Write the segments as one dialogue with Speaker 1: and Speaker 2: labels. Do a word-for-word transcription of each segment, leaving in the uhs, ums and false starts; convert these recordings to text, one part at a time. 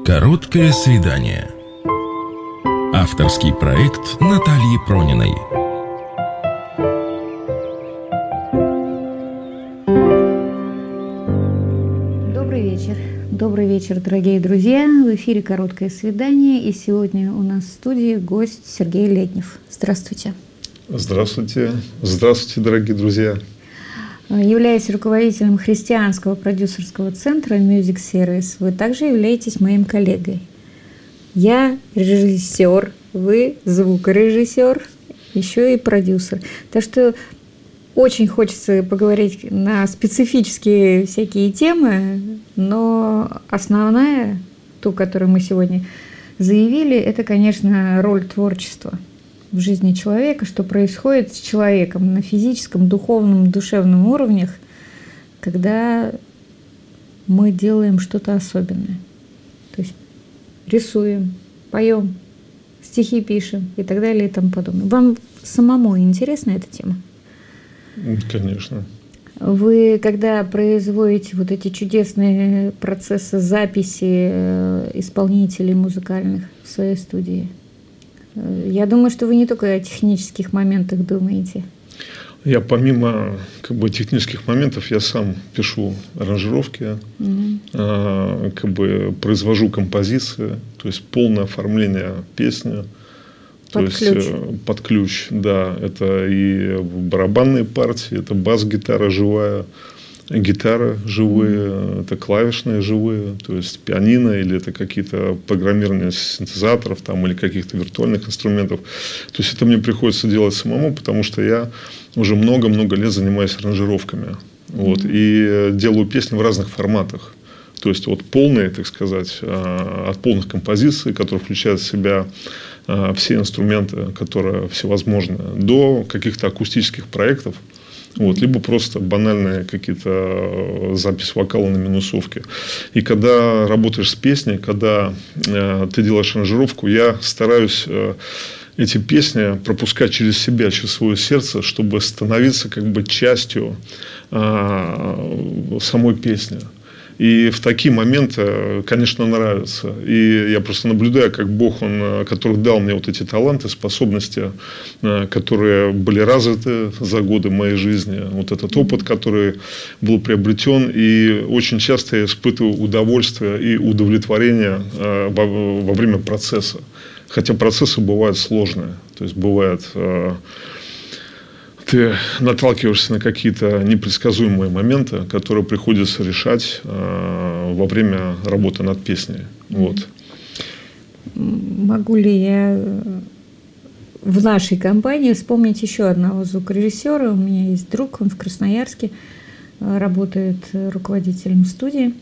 Speaker 1: Короткое свидание. Авторский проект Натальи Прониной.
Speaker 2: Добрый вечер. Добрый вечер, дорогие друзья. В эфире «Короткое свидание». И сегодня у нас в студии гость Сергей Летнев. Здравствуйте.
Speaker 3: Здравствуйте. Здравствуйте, дорогие друзья.
Speaker 2: Являясь руководителем христианского продюсерского центра Music Service, вы также являетесь моим коллегой. Я режиссер, вы звукорежиссер, еще и продюсер. Так что очень хочется поговорить на специфические всякие темы, но основная, ту, которую мы сегодня заявили, это, конечно, роль творчества в жизни человека, что происходит с человеком на физическом, духовном, душевном уровнях, когда мы делаем что-то особенное. То есть рисуем, поем, стихи пишем и так далее и тому подобное. Вам самому интересна эта тема?
Speaker 3: Конечно.
Speaker 2: Вы, когда производите вот эти чудесные процессы записи исполнителей музыкальных в своей студии, я думаю, что вы не только о технических моментах думаете.
Speaker 3: Я помимо как бы, технических моментов, я сам пишу аранжировки, mm-hmm. а, как бы произвожу композиции, то есть полное оформление песни.
Speaker 2: Под
Speaker 3: то
Speaker 2: ключ.
Speaker 3: есть под ключ, да. Это и барабанные партии, это бас-гитара живая, гитара живые, mm-hmm. это клавишные живые, то есть пианино или это какие-то программирования синтезаторов там, или каких-то виртуальных инструментов. То есть это мне приходится делать самому, потому что я уже много-много лет занимаюсь аранжировками. Mm-hmm. Вот, и делаю песни в разных форматах. То есть от полной, так сказать, от полных композиций, которые включают в себя все инструменты, которые всевозможны, до каких-то акустических проектов. Вот, либо просто банальные какие-то запись вокала на минусовке. И когда работаешь с песней, когда э, ты делаешь аранжировку, я стараюсь э, эти песни пропускать через себя, через свое сердце, чтобы становиться как бы частью э, самой песни. И в такие моменты, конечно, нравится. И я просто наблюдаю, как Бог, Он, который дал мне вот эти таланты, способности, которые были развиты за годы моей жизни. Вот этот опыт, который был приобретен. И очень часто я испытываю удовольствие и удовлетворение во, во время процесса. Хотя процессы бывают сложные. То есть, бывает... Ты наталкиваешься на какие-то непредсказуемые моменты, которые приходится решать э, во время работы над песней. Вот.
Speaker 2: Могу ли я в нашей компании вспомнить еще одного звукорежиссера? У меня есть друг, он в Красноярске работает руководителем студии.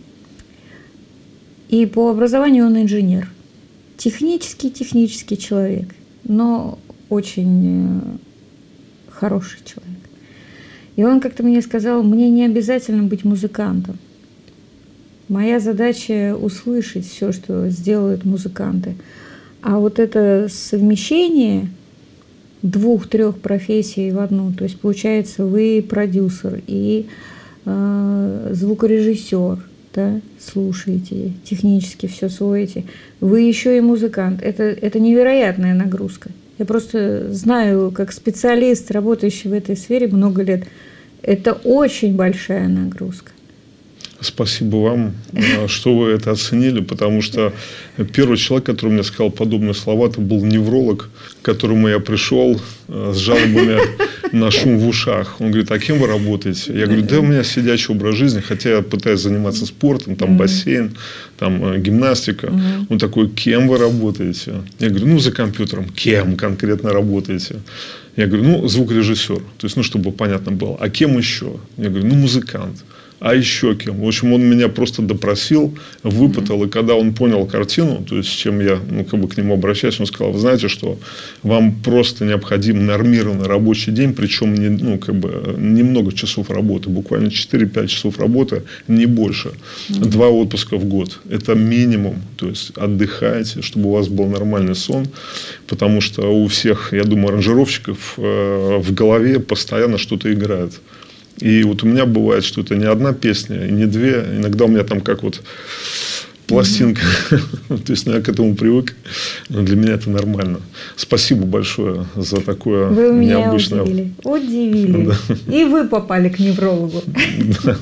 Speaker 2: И по образованию он инженер. Технический, технический человек, но очень... хороший человек. И он как-то мне сказал, мне не обязательно быть музыкантом. Моя задача услышать все, что сделают музыканты. А вот это совмещение двух-трех профессий в одну, то есть получается вы продюсер и э, звукорежиссер, да, слушаете, технически все освоите, вы еще и музыкант. Это, это невероятная нагрузка. Я просто знаю, как специалист, работающий в этой сфере много лет, это очень большая нагрузка.
Speaker 3: Спасибо вам, что вы это оценили, потому что первый человек, который мне сказал подобные слова, это был невролог, к которому я пришел с жалобами на шум в ушах. Он говорит, а кем вы работаете? Я говорю, да у меня сидячий образ жизни, хотя я пытаюсь заниматься спортом, там бассейн, там гимнастика. Он такой, кем вы работаете? Я говорю, ну за компьютером. Кем конкретно работаете? Я говорю, ну звукорежиссер, то есть, ну чтобы понятно было. А кем еще? Я говорю, ну музыкант. А еще кем? В общем, он меня просто допросил, выпытал. Mm-hmm. И когда он понял картину, то есть, с чем я ну, как бы к нему обращаюсь, он сказал, вы знаете, что вам просто необходим нормированный рабочий день, причем не, ну, как бы, немного часов работы, буквально четыре-пять часов работы, не больше. Mm-hmm. Два отпуска в год. Это минимум. То есть, отдыхайте, чтобы у вас был нормальный сон. Потому что у всех, я думаю, аранжировщиков э, в голове постоянно что-то играет. И вот у меня бывает, что это не одна песня, и не две. Иногда у меня там как вот пластинка. Mm-hmm. То есть ну, я к этому привык, но для меня это нормально. Спасибо большое за такое
Speaker 2: вы меня
Speaker 3: необычное...
Speaker 2: удивили. Удивили.
Speaker 3: Да.
Speaker 2: И вы попали к неврологу.
Speaker 3: Да.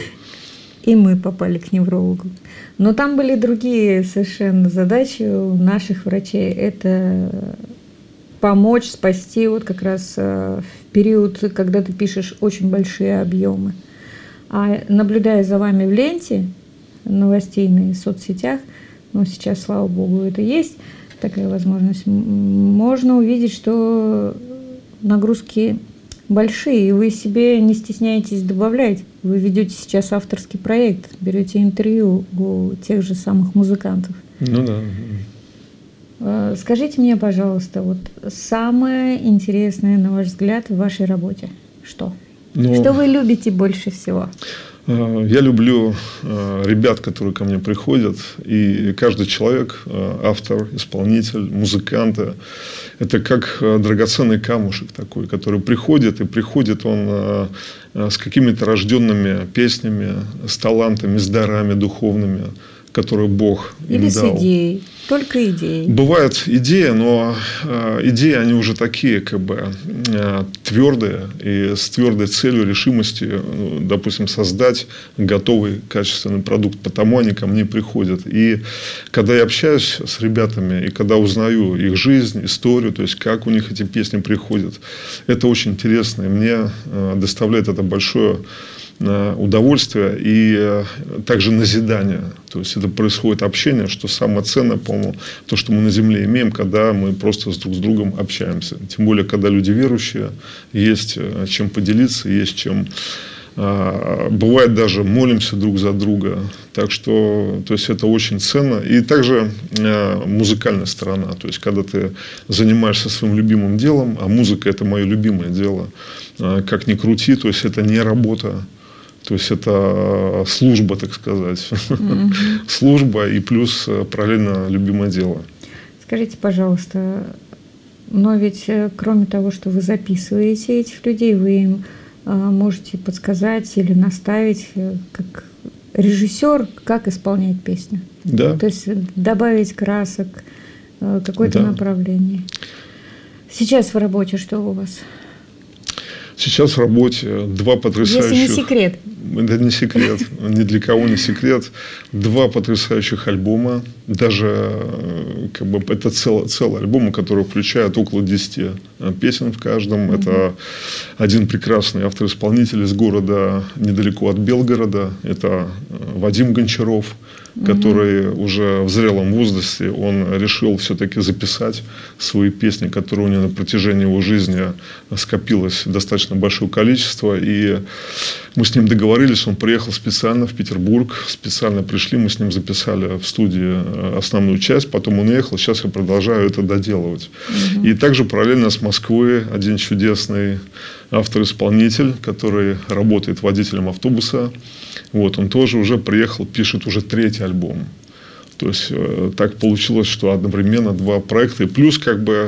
Speaker 2: И мы попали к неврологу. Но там были другие совершенно задачи у наших врачей. Это помочь, спасти вот как раз в период, когда ты пишешь очень большие объемы. А наблюдая за вами в ленте новостейной, в соцсетях, ну сейчас, слава богу, это есть такая возможность, можно увидеть, что нагрузки большие, и вы себе не стесняетесь добавлять. Вы ведете сейчас авторский проект, берете интервью у тех же самых музыкантов.
Speaker 3: Ну да.
Speaker 2: Скажите мне, пожалуйста, вот самое интересное, на ваш взгляд, в вашей работе что? Но... Что вы любите больше всего?
Speaker 3: Я люблю ребят, которые ко мне приходят, и каждый человек, автор, исполнитель, музыкант, это как драгоценный камушек такой, который приходит, и приходит он с какими-то рожденными песнями, с талантами, с дарами духовными, которые Бог им
Speaker 2: Или
Speaker 3: дал.
Speaker 2: С идеей. Только идеи.
Speaker 3: Бывает идея, но э, идеи, они уже такие, как бы, э, твердые, и с твердой целью, решимостью, э, допустим, создать готовый качественный продукт. Потому они ко мне приходят. И когда я общаюсь с ребятами, и когда узнаю их жизнь, историю, то есть, как у них эти песни приходят, это очень интересно. И мне э, доставляет это большое удовольствие и также назидание. То есть это происходит общение, что самое ценное, по-моему, то, что мы на земле имеем, когда мы просто с друг с другом общаемся. Тем более, когда люди верующие, есть чем поделиться, есть чем... Бывает даже молимся друг за друга. Так что, то есть это очень ценно. И также музыкальная сторона. То есть когда ты занимаешься своим любимым делом, а музыка это мое любимое дело, как ни крути, то есть это не работа. То есть это служба, так сказать. Mm-hmm. Служба и плюс параллельно любимое дело.
Speaker 2: Скажите, пожалуйста, но ведь кроме того, что вы записываете этих людей, вы им можете подсказать или наставить, как режиссер, как исполнять песню.
Speaker 3: Да.
Speaker 2: То есть добавить красок, какое-то
Speaker 3: да.
Speaker 2: направление. Сейчас в работе что у вас?
Speaker 3: Сейчас в работе два потрясающих...
Speaker 2: Если не секрет.
Speaker 3: Это не секрет. Ни для кого не секрет. Два потрясающих альбома. Даже как бы, это целый, целый альбом, который включает около десяти песен в каждом. Mm-hmm. Это один прекрасный автор-исполнитель из города недалеко от Белгорода. Это Вадим Гончаров, который угу. уже в зрелом возрасте, он решил все-таки записать свои песни, которые у него на протяжении его жизни скопилось достаточно большое количество. И мы с ним договорились, он приехал специально в Петербург, специально пришли, мы с ним записали в студии основную часть, потом он уехал, сейчас я продолжаю это доделывать. Угу. И также параллельно с Москвы один чудесный автор-исполнитель, который работает водителем автобуса. Вот, он тоже уже приехал, пишет уже третий альбом. То есть, э, так получилось, что одновременно два проекта. И плюс, как бы,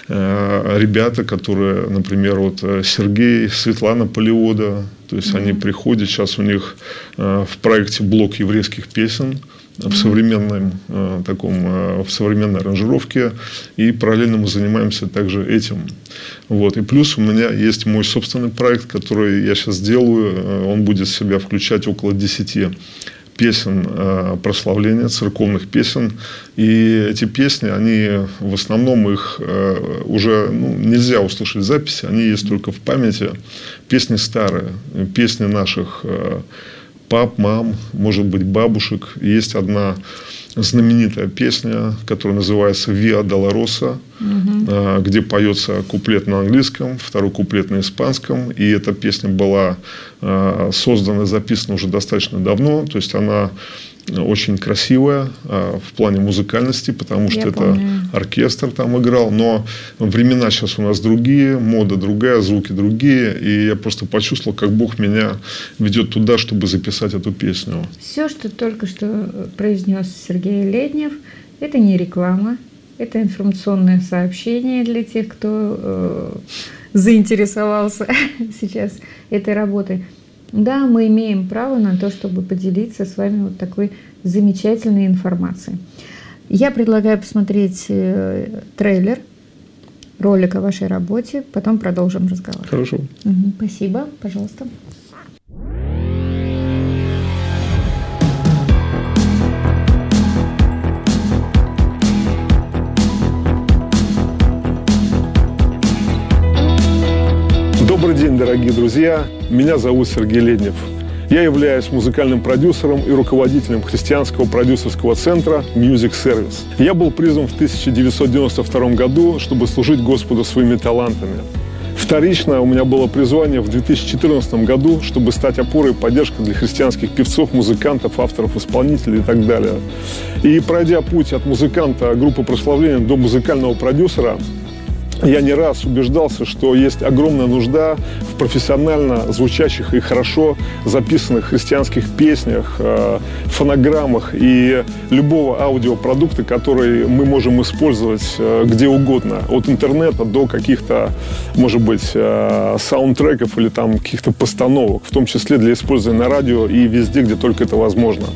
Speaker 3: э, ребята, которые, например, вот Сергей, Светлана Полевода, то есть, mm-hmm. они приходят, сейчас у них э, в проекте блок еврейских песен. В современном э, таком, э, в современной аранжировке, и параллельно мы занимаемся также этим. Вот. И плюс у меня есть мой собственный проект, который я сейчас делаю. Э, он будет в себя включать около десяти песен э, прославления, церковных песен. И эти песни, они в основном их э, уже ну, нельзя услышать в записи, они есть только в памяти. Песни старые, песни наших э, пап, мам, может быть, бабушек. Есть одна знаменитая песня, которая называется «Виа Долороса», угу. где поется куплет на английском, второй куплет на испанском. И эта песня была создана, записана уже достаточно давно. То есть, она очень красивая в плане музыкальности, потому что Я это помню. оркестр там играл. Но времена сейчас у нас другие, мода другая, звуки другие. И я просто почувствовал, как Бог меня ведет туда, чтобы записать эту песню.
Speaker 2: Все, что только что произнес Сергей Леднев, это не реклама, это информационное сообщение для тех, кто э, заинтересовался сейчас этой работой. Да, мы имеем право на то, чтобы поделиться с вами вот такой замечательной информацией. Я предлагаю посмотреть э, трейлер, ролик о вашей работе, потом продолжим разговор.
Speaker 3: Хорошо.
Speaker 2: Угу, спасибо, пожалуйста.
Speaker 3: Добрый день, дорогие друзья! Меня зовут Сергей Леднев. Я являюсь музыкальным продюсером и руководителем христианского продюсерского центра Music Service. Я был призван в тысяча девятьсот девяносто втором году, чтобы служить Господу своими талантами. Вторично у меня было призвание в две тысячи четырнадцатом году, чтобы стать опорой и поддержкой для христианских певцов, музыкантов, авторов, исполнителей и так далее. И пройдя путь от музыканта группы прославления до музыкального продюсера, я не раз убеждался, что есть огромная нужда в профессионально звучащих и хорошо записанных христианских песнях, фонограммах и любого аудиопродукта, который мы можем использовать где угодно. От интернета до каких-то, может быть, саундтреков или там каких-то постановок, в том числе для использования на радио и везде, где только это возможно.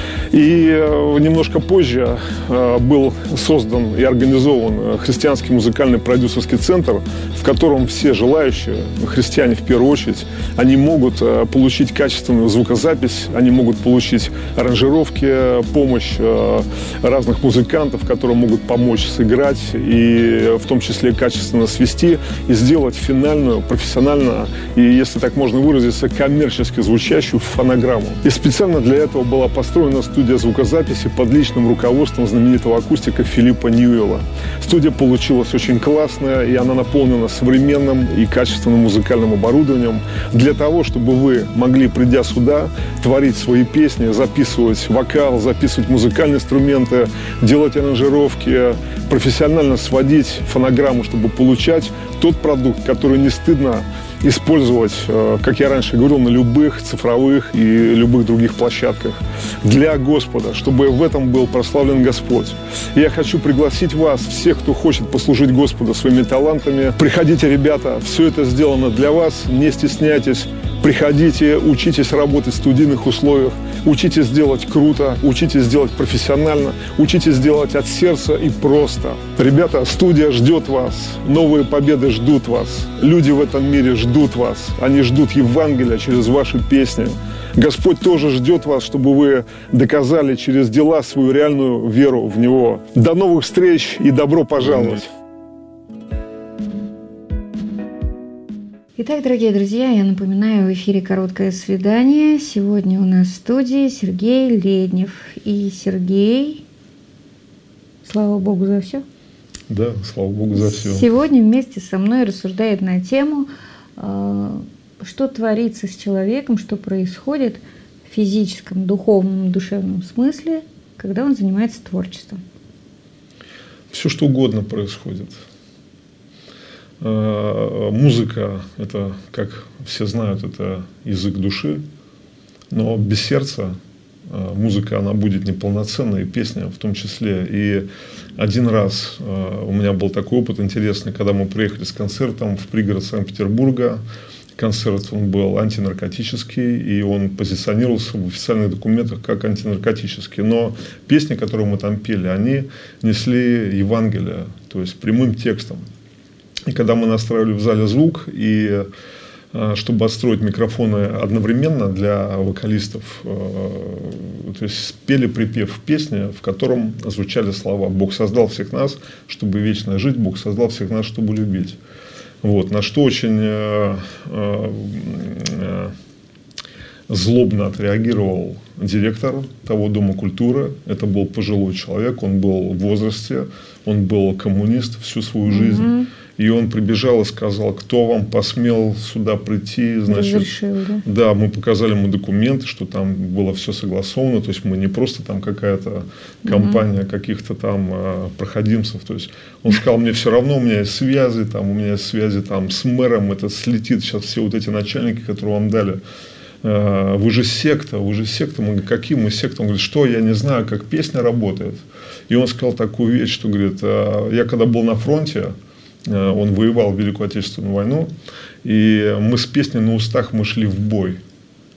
Speaker 3: И немножко позже был создан и организован христианский музыкальный продюсерский центр, в котором все желающие, христиане в первую очередь, они могут получить качественную звукозапись, они могут получить аранжировки, помощь разных музыкантов, которые могут помочь сыграть и в том числе качественно свести и сделать финальную, профессионально и, если так можно выразиться, коммерчески звучащую фонограмму. И специально для этого была построена студия Студия звукозаписи под личным руководством знаменитого акустика Филиппа Ньюэлла. Студия получилась очень классная, и она наполнена современным и качественным музыкальным оборудованием для того, чтобы вы могли, придя сюда, творить свои песни, записывать вокал, записывать музыкальные инструменты, делать аранжировки, профессионально сводить фонограмму, чтобы получать тот продукт, который не стыдно использовать, как я раньше говорил, на любых цифровых и любых других площадках для Господа, чтобы в этом был прославлен Господь. И я хочу пригласить вас, всех, кто хочет послужить Господу своими талантами. Приходите, ребята, все это сделано для вас, не стесняйтесь. Приходите, учитесь работать в студийных условиях, учитесь делать круто, учитесь делать профессионально, учитесь делать от сердца и просто. Ребята, студия ждет вас, новые победы ждут вас, люди в этом мире ждут вас, они ждут Евангелия через ваши песни. Господь тоже ждет вас, чтобы вы доказали через дела свою реальную веру в Него. До новых встреч и добро пожаловать!
Speaker 2: Итак, дорогие друзья, я напоминаю, в эфире «Короткое свидание». Сегодня у нас в студии Сергей Леднев. И Сергей, слава Богу за все.
Speaker 3: Да, слава Богу за все.
Speaker 2: Сегодня вместе со мной рассуждает на тему, что творится с человеком, что происходит в физическом, духовном, душевном смысле, когда он занимается творчеством.
Speaker 3: Все, что угодно происходит. Музыка, это, как все знают, это язык души, но без сердца музыка, она будет неполноценной, и песня в том числе. И один раз у меня был такой опыт интересный, когда мы приехали с концертом в пригород Санкт-Петербурга. Концерт, он был антинаркотический, и он позиционировался в официальных документах как антинаркотический. Но песни, которые мы там пели, они несли Евангелие, то есть прямым текстом. И когда мы настраивали в зале звук, и чтобы отстроить микрофоны одновременно для вокалистов, то есть пели припев песни, в котором звучали слова: «Бог создал всех нас, чтобы вечно жить, Бог создал всех нас, чтобы любить». Вот, на что очень э, э, злобно отреагировал директор того дома культуры. Это был пожилой человек, он был в возрасте, он был коммунист всю свою жизнь. Mm-hmm. И он прибежал и сказал: кто вам посмел сюда прийти? Значит,
Speaker 2: разрешил, да?
Speaker 3: Да, мы показали ему документы, что там было все согласовано. То есть мы не просто там какая-то компания угу. каких-то там э, проходимцев. То есть он сказал: мне все равно, у меня есть связи, там, у меня есть связи там, с мэром, это слетит сейчас все вот эти начальники, которые вам дали. Э, вы же секта, вы же секта. Мы говорим: какие мы секта? Он говорит: что, я не знаю, как песня работает. И он сказал такую вещь, что говорит: э, я когда был на фронте, он воевал в Великую Отечественную войну, и мы с песней на устах мы шли в бой.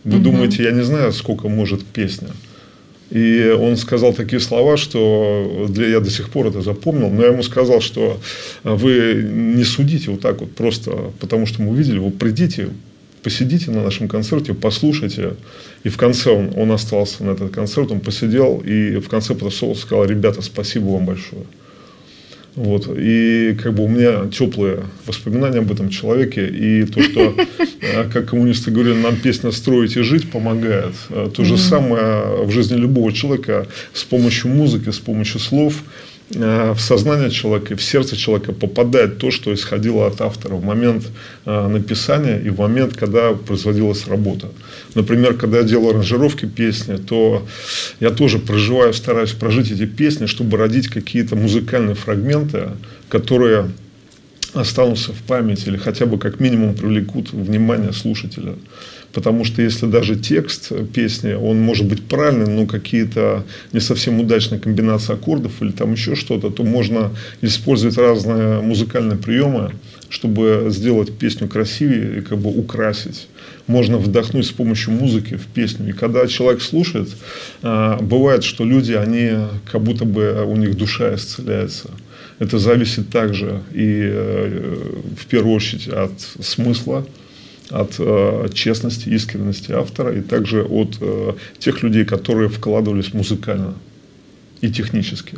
Speaker 3: Вы угу. думаете, я не знаю, сколько может песня? И он сказал такие слова, что для, я до сих пор это запомнил, но я ему сказал, что вы не судите вот так вот просто, потому что мы увидели, вы придите, посидите на нашем концерте, послушайте. И в конце он, он остался на этот концерт, он посидел, и в конце подошел и сказал: ребята, спасибо вам большое. Вот. И как бы у меня теплые воспоминания об этом человеке. И то, что, как коммунисты говорили, нам песня «Строить и жить» помогает. То же самое в жизни любого человека с помощью музыки, с помощью слов в сознание человека, в сердце человека попадает то, что исходило от автора в момент написания и в момент, когда производилась работа. Например, когда я делаю аранжировки песни, то я тоже проживаю, стараюсь прожить эти песни, чтобы родить какие-то музыкальные фрагменты, которые останутся в памяти или хотя бы как минимум привлекут внимание слушателя. Потому что если даже текст песни, он может быть правильный, но какие-то не совсем удачные комбинации аккордов или там еще что-то, то можно использовать разные музыкальные приемы, чтобы сделать песню красивее и как бы украсить. Можно вдохнуть с помощью музыки в песню. И когда человек слушает, бывает, что люди, они как будто бы у них душа исцеляется. Это зависит также и в первую очередь от смысла, от э, честности, искренности автора и также от э, тех людей, которые вкладывались музыкально и технически.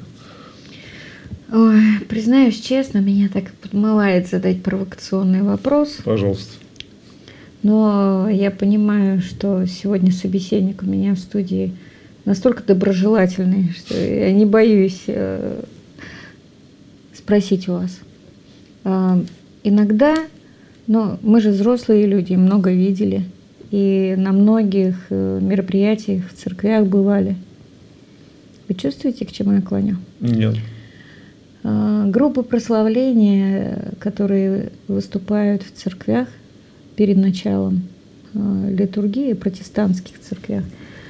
Speaker 2: Ой, признаюсь честно, меня так подмывает задать провокационный вопрос.
Speaker 3: Пожалуйста.
Speaker 2: Но я понимаю, что сегодня собеседник у меня в студии настолько доброжелательный, что я не боюсь э, спросить у вас. Э, иногда... Но мы же взрослые люди, много видели. И на многих мероприятиях в церквях бывали. Вы чувствуете, к чему я клоню?
Speaker 3: Нет.
Speaker 2: Группы прославления, которые выступают в церквях перед началом литургии, в протестантских церквях,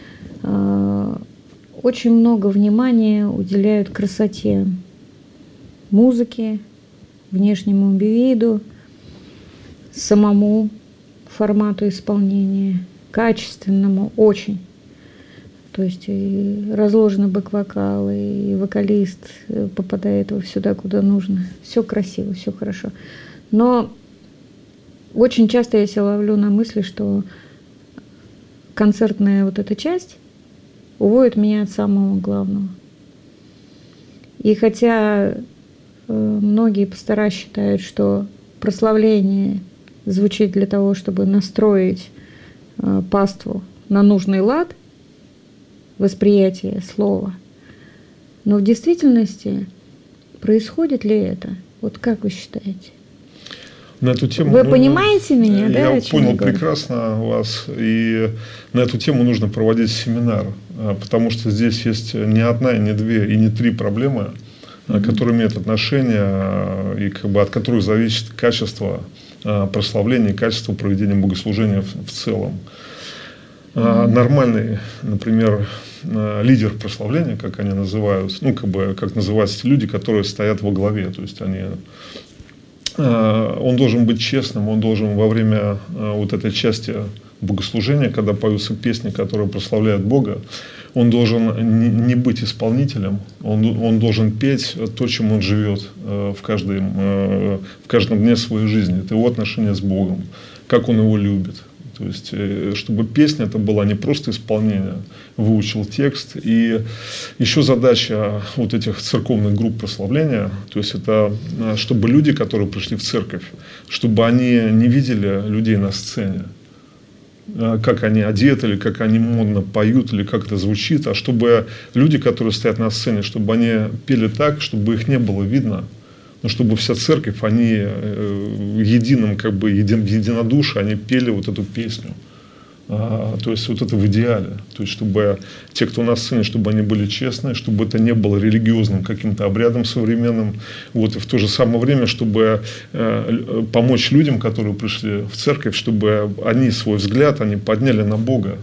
Speaker 2: очень много внимания уделяют красоте музыки, внешнему виду, самому формату исполнения, качественному очень. То есть и разложены бэк-вокалы, и вокалист попадает сюда, куда нужно. Все красиво, все хорошо. Но очень часто я себя ловлю на мысли, что концертная вот эта часть уводит меня от самого главного. И хотя многие пастора считают, что прославление звучит для того, чтобы настроить э, паству на нужный лад восприятия слова. Но в действительности происходит ли это? Вот как вы считаете?
Speaker 3: На эту тему
Speaker 2: вы
Speaker 3: нужно,
Speaker 2: понимаете меня, да?
Speaker 3: Я понял я прекрасно вас. И на эту тему нужно проводить семинар. Потому что здесь есть не одна, и не две, и не три проблемы, mm-hmm. которые имеют отношение и как бы от которых зависит качество прославления и качество проведения богослужения в, в целом. Mm-hmm. Нормальный, например, лидер прославления, как они называют, ну, как бы, как называются люди, которые стоят во главе, то есть они, он должен быть честным, он должен во время вот этой части богослужения, когда поются песни, которые прославляют Бога, он должен не быть исполнителем, он, он должен петь то, чем он живет в каждом, в каждом дне своей жизни. Это его отношение с Богом, как он его любит. То есть, чтобы песня это была не просто исполнение, выучил текст. И еще задача вот этих церковных групп прославления, то есть это чтобы люди, которые пришли в церковь, чтобы они не видели людей на сцене, как они одеты, или как они модно поют, или как это звучит, а чтобы люди, которые стоят на сцене, чтобы они пели так, чтобы их не было видно, но чтобы вся церковь, они единым, как бы, един, единодушие, они пели вот эту песню. А, то есть вот это в идеале. То есть чтобы те, кто на сцене, чтобы они были честны, чтобы это не было религиозным каким-то обрядом современным. Вот, и в то же самое время, чтобы э, помочь людям, которые пришли в церковь, чтобы они свой взгляд, они подняли на Бога.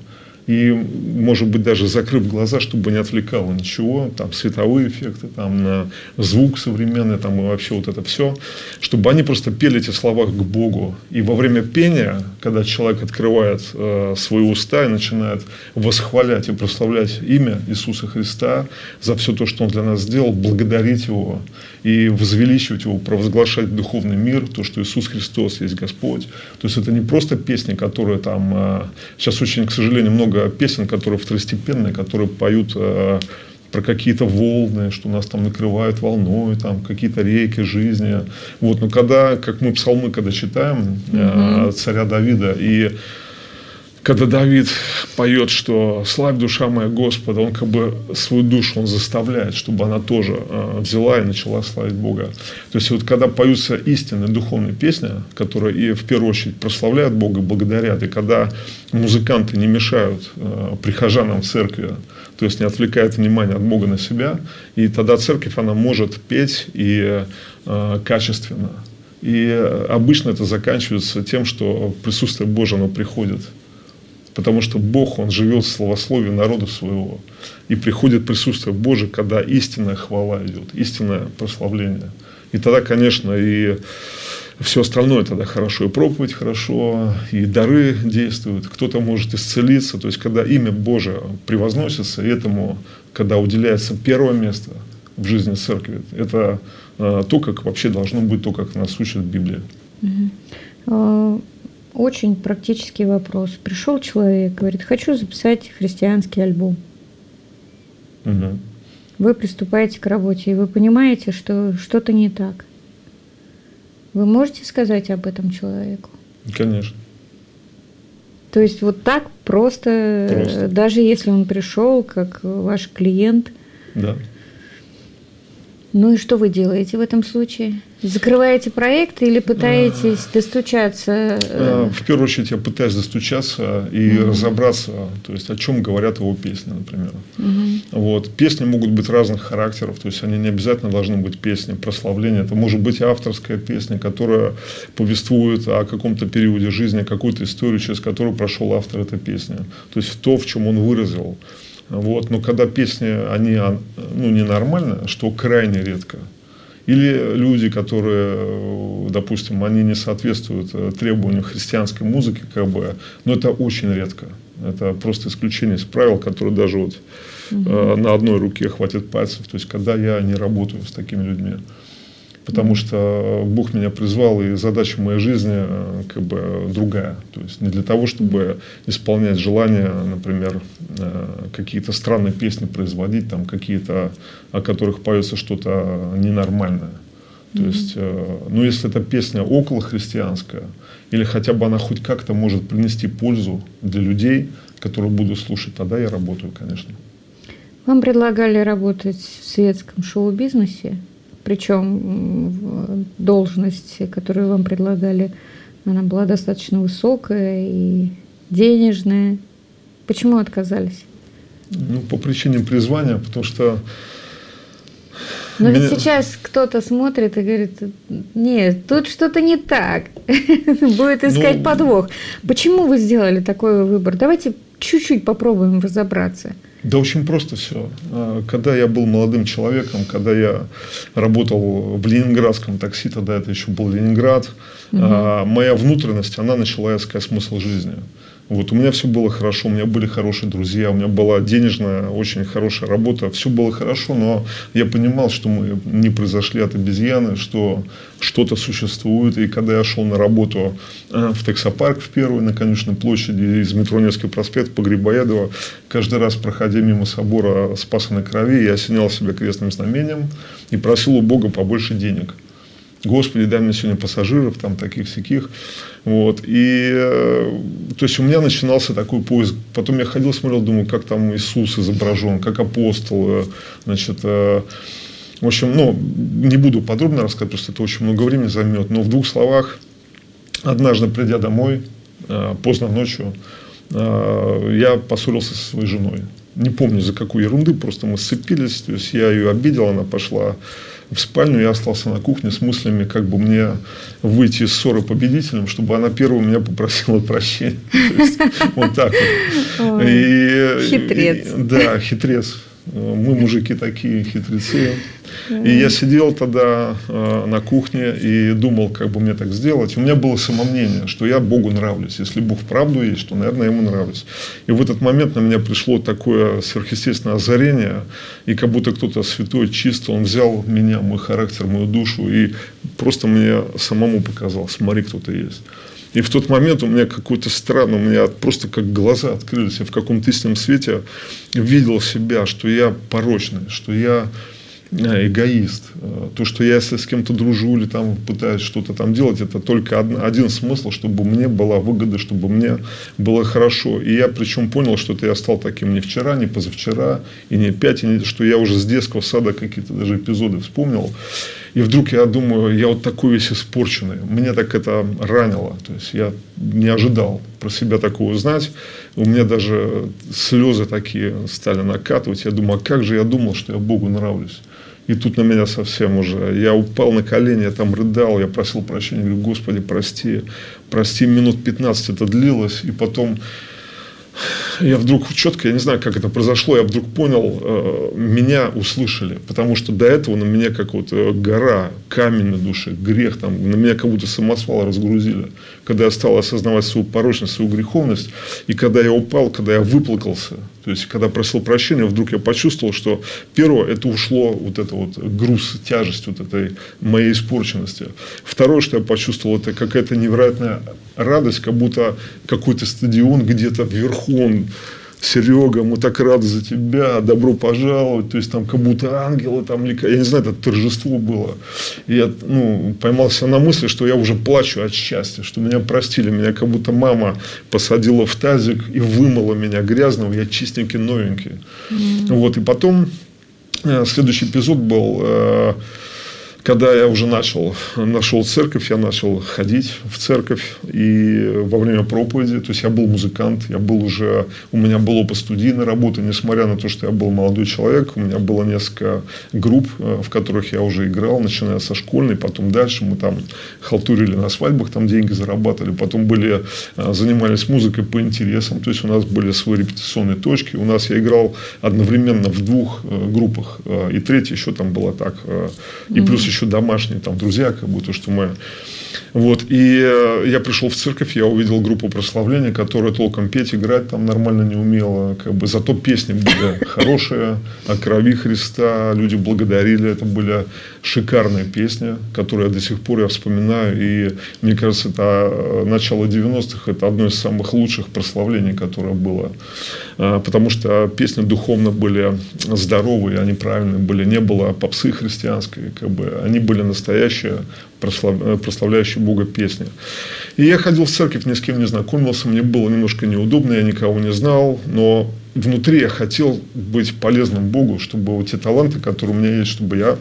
Speaker 3: И, может быть, даже закрыв глаза, чтобы не отвлекало ничего, там, световые эффекты, там, на звук современный, там, и вообще вот это все, чтобы они просто пели эти слова к Богу. И во время пения, когда человек открывает э, свои уста и начинает восхвалять и прославлять имя Иисуса Христа за все то, что Он для нас сделал, благодарить Его и возвеличивать Его, провозглашать духовный мир, то, что Иисус Христос есть Господь. То есть, это не просто песни, которые там... Э, сейчас очень, к сожалению, много песен, которые второстепенные, которые поют э, про какие-то волны, что нас там накрывают волной, там какие-то реки жизни. Вот. Но когда, как мы псалмы, когда читаем э, mm-hmm. царя Давида, и когда Давид поет, что «славь, душа моя Господа», он как бы свою душу он заставляет, чтобы она тоже э, взяла и начала славить Бога. То есть, вот когда поются истинные духовные песни, которые и в первую очередь прославляют Бога, благодарят, и когда музыканты не мешают э, прихожанам в церкви, то есть не отвлекают внимание от Бога на себя, и тогда церковь, она может петь и э, качественно. И обычно это заканчивается тем, что присутствие Божие, оно приходит. Потому что Бог, Он живет в словословии народа своего. И приходит присутствие Божие, когда истинная хвала идет, истинное прославление. И тогда, конечно, и все остальное тогда хорошо. И проповедь хорошо, и дары действуют. Кто-то может исцелиться. То есть, когда имя Божие превозносится, и этому, когда уделяется первое место в жизни церкви, это э, то, как вообще должно быть, то, как нас учит Библия.
Speaker 2: Mm-hmm. Очень практический вопрос. Пришел человек, говорит, хочу записать христианский альбом.
Speaker 3: Угу.
Speaker 2: Вы приступаете к работе, и вы понимаете, что что-то не так. Вы можете сказать об этом человеку?
Speaker 3: Конечно.
Speaker 2: То есть вот так просто, просто. Даже если он пришел как ваш клиент.
Speaker 3: Да.
Speaker 2: Ну и что вы делаете в этом случае? Закрываете проект или пытаетесь достучаться?
Speaker 3: В первую очередь я пытаюсь достучаться и mm-hmm. разобраться, то есть о чем говорят его песни, например. Mm-hmm. Вот. Песни могут быть разных характеров, то есть они не обязательно должны быть песни прославления. Это может быть и авторская песня, которая повествует о каком-то периоде жизни, какую-то историю, через которую прошел автор этой песни. То есть то, в чем он выразил. Вот. Но когда песни, они ну, ненормальные, что крайне редко. Или люди, которые, допустим, они не соответствуют требованиям христианской музыки, как бы, но это очень редко. Это просто исключение из правил, которые даже вот угу. э, на одной руке хватит пальцев. То есть, когда я не работаю с такими людьми. Потому что Бог меня призвал, и задача моей жизни как бы другая. То есть не для того, чтобы исполнять желания, например, какие-то странные песни производить, там какие-то, о которых поется что-то ненормальное. То mm-hmm. есть, ну, если эта песня околохристианская, или хотя бы она хоть как-то может принести пользу для людей, которые будут слушать, тогда я работаю, конечно.
Speaker 2: Вам предлагали работать в светском шоу-бизнесе? Причем должность, которую вам предлагали, она была достаточно высокая и денежная. Почему отказались?
Speaker 3: Ну, по причине призвания, потому что...
Speaker 2: Но меня... ведь сейчас кто-то смотрит и говорит, нет, тут что-то не так, будет искать ну... подвох. Почему вы сделали такой выбор? Давайте чуть-чуть попробуем разобраться.
Speaker 3: Да очень просто все. Когда я был молодым человеком, когда я работал в ленинградском такси, тогда это еще был Ленинград, угу. моя внутренность, она начала искать смысл жизни. Вот, у меня все было хорошо, у меня были хорошие друзья, у меня была денежная, очень хорошая работа, все было хорошо, но я понимал, что мы не произошли от обезьяны, что что-то существует. И когда я шел на работу в таксопарк в первый, на Конечной площади, из метро Невский проспект по Грибоедово, каждый раз, проходя мимо собора Спаса на Крови, я осенял себя крестным знамением и просил у Бога побольше денег. Господи, дай мне сегодня пассажиров, там, таких-сяких. Вот. И, то есть, у меня начинался такой поиск. Потом я ходил, смотрел, думаю, как там Иисус изображен, как апостол. Значит, в общем, ну, не буду подробно рассказывать, просто это очень много времени займет. Но в двух словах, однажды, придя домой, поздно ночью, я поссорился со своей женой. Не помню, за какую ерунды, просто мы сцепились. То есть, я ее обидел, она пошла в спальню, я остался на кухне с мыслями, как бы мне выйти из ссоры победителем, чтобы она первой меня попросила прощения. Вот так вот.
Speaker 2: Хитрец.
Speaker 3: Да, хитрец. Мы, мужики, такие хитрецы. И я сидел тогда э, на кухне и думал, как бы мне так сделать. У меня было самомнение, что я Богу нравлюсь. Если Бог вправду есть, то, наверное, Ему нравлюсь. И в этот момент на меня пришло такое сверхъестественное озарение. И как будто кто-то святой, чистый, Он взял меня, мой характер, мою душу. И просто мне самому показал, смотри, кто-то есть. И в тот момент у меня какой-то странный, у меня просто как глаза открылись. Я в каком-то истинном свете видел себя, что я порочный, что я эгоист. То, что я если с кем-то дружу или там пытаюсь что-то там делать, это только один, один смысл, чтобы мне была выгода, чтобы мне было хорошо. И я причем понял, что это я стал таким не вчера, не позавчера, и не опять, и не, что я уже с детского сада какие-то даже эпизоды вспомнил. И вдруг я думаю, я вот такой весь испорченный. Меня так это ранило. То есть, я не ожидал про себя такого узнать. У меня даже слезы такие стали накатывать. Я думаю, а как же я думал, что я Богу нравлюсь? И тут на меня совсем уже... Я упал на колени, я там рыдал, я просил прощения. Говорю, Господи, прости. Прости, минут пятнадцать это длилось. И потом... Я вдруг четко, я не знаю, как это произошло, я вдруг понял, э, меня услышали. Потому что до этого на меня как вот гора, камень на душе, грех, там, на меня как будто самосвал разгрузили. Когда я стал осознавать свою порочность, свою греховность, и когда я упал, когда я выплакался, то есть, когда просил прощения, вдруг я почувствовал, что первое, это ушло вот это вот груз, тяжесть вот этой моей испорченности. Второе, что я почувствовал, это какая-то невероятная радость, как будто какой-то стадион где-то вверху, он, Серега, мы так рады за тебя, добро пожаловать, то есть, там, как будто ангелы, там, я не знаю, это торжество было. И я, ну, поймался на мысли, что я уже плачу от счастья, что меня простили, меня как будто мама посадила в тазик и вымыла меня грязного, я чистенький, новенький. Mm-hmm. Вот, и потом, следующий эпизод был... Когда я уже начал, нашел церковь, я начал ходить в церковь, и во время проповеди, то есть, я был музыкант, я был уже, у меня был опыт студийной работы, несмотря на то, что я был молодой человек, у меня было несколько групп, в которых я уже играл, начиная со школьной, потом дальше мы там халтурили на свадьбах, там деньги зарабатывали, потом были, занимались музыкой по интересам, то есть, у нас были свои репетиционные точки, у нас я играл одновременно в двух группах, и третья еще там была так, и плюс еще домашние там друзья, как будто что мы. Вот. И я пришел в церковь, я увидел группу прославления, которая толком петь, играть там нормально не умела. Как бы, зато песни были хорошие, о крови Христа, люди благодарили. Это были шикарные песни, которые до сих пор я вспоминаю. И мне кажется, это начало девяностых, это одно из самых лучших прославлений, которое было. Потому что песни духовно были здоровые, они правильные были. Не было попсы христианской, как бы, они были настоящие, прославляющие Бога песни. И я ходил в церковь, ни с кем не знакомился, мне было немножко неудобно, я никого не знал, но внутри я хотел быть полезным Богу, чтобы вот те таланты, которые у меня есть, чтобы я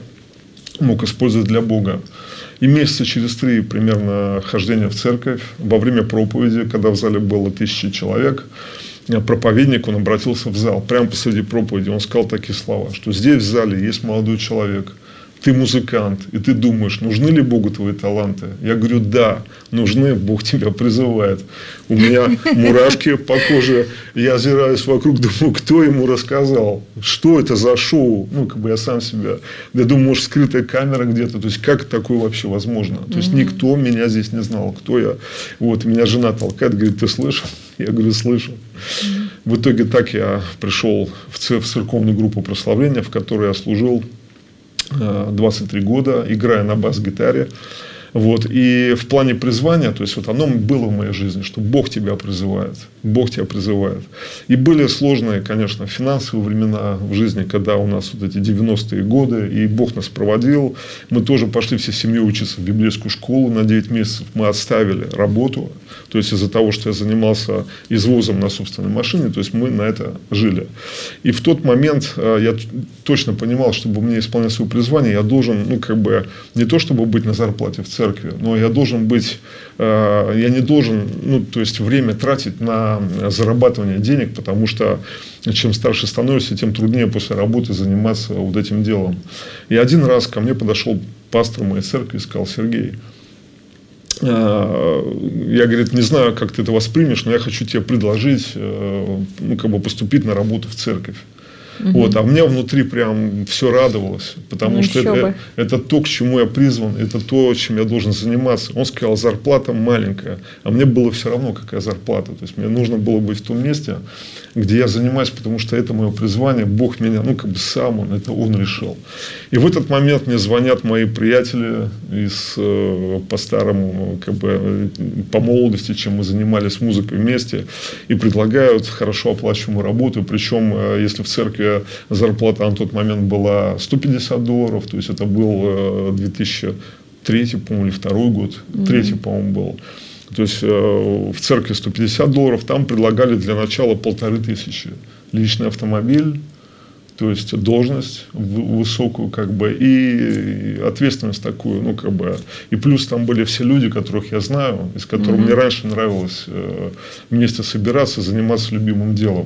Speaker 3: мог использовать для Бога. И месяца через три примерно хождения в церковь, во время проповеди, когда в зале было тысяча человек, проповедник, он обратился в зал, прямо посреди проповеди, он сказал такие слова, что здесь в зале есть молодой человек, ты музыкант, и ты думаешь, нужны ли Богу твои таланты? Я говорю, да, нужны, Бог тебя призывает. У меня мурашки по коже, я озираюсь вокруг, думаю, кто ему рассказал? Что это за шоу? Ну, как бы я сам себя, я думаю, может, скрытая камера где-то, то есть, как такое вообще возможно? То есть, никто меня здесь не знал, кто я. Вот, меня жена толкает, говорит, ты слышал? Я говорю, слышу. В итоге так я пришел в церковную группу прославления, в которой я служил двадцать три года, играя на бас-гитаре. Вот. И в плане призвания, то есть, вот оно было в моей жизни, что Бог тебя призывает. Бог тебя призывает. И были сложные, конечно, финансовые времена в жизни, когда у нас вот эти девяностые годы, и Бог нас проводил. Мы тоже пошли всей семьей учиться в библейскую школу на девять месяцев. Мы оставили работу. То есть, из-за того, что я занимался извозом на собственной машине, то есть, мы на это жили. И в тот момент я точно понимал, чтобы мне исполнять свое призвание, я должен, ну, как бы, не то, чтобы быть на зарплате в церкви, церкви, но я должен быть, я не должен, ну, то есть время тратить на зарабатывание денег, потому что чем старше становишься, тем труднее после работы заниматься вот этим делом. И один раз ко мне подошел пастор моей церкви и сказал: Сергей, я, говорит, не знаю, как ты это воспримешь, но я хочу тебе предложить, ну, как бы поступить на работу в церковь. Угу. Вот, а мне внутри прям все радовалось, потому ну, что это, это то, к чему я призван, это то, чем я должен заниматься. Он сказал: зарплата маленькая, а мне было все равно, какая зарплата. То есть мне нужно было быть в том месте, где я занимаюсь, потому что это мое призвание, Бог меня, ну, как бы сам Он, это Он решил. И в этот момент мне звонят мои приятели из, по-старому, как бы, по молодости, чем мы занимались музыкой вместе, и предлагают хорошо оплачиваемую работу, причем, если в церкви зарплата на тот момент была сто пятьдесят долларов, то есть это был две тысячи третий, по-моему, или второй год, mm-hmm. третий, по-моему, был. То есть в церкви сто пятьдесят долларов, там предлагали для начала полторы тысячи. Личный автомобиль, то есть должность высокую, как бы, и ответственность такую, ну, как бы, и плюс там были все люди, которых я знаю, из которых mm-hmm. мне раньше нравилось вместе собираться, заниматься любимым делом.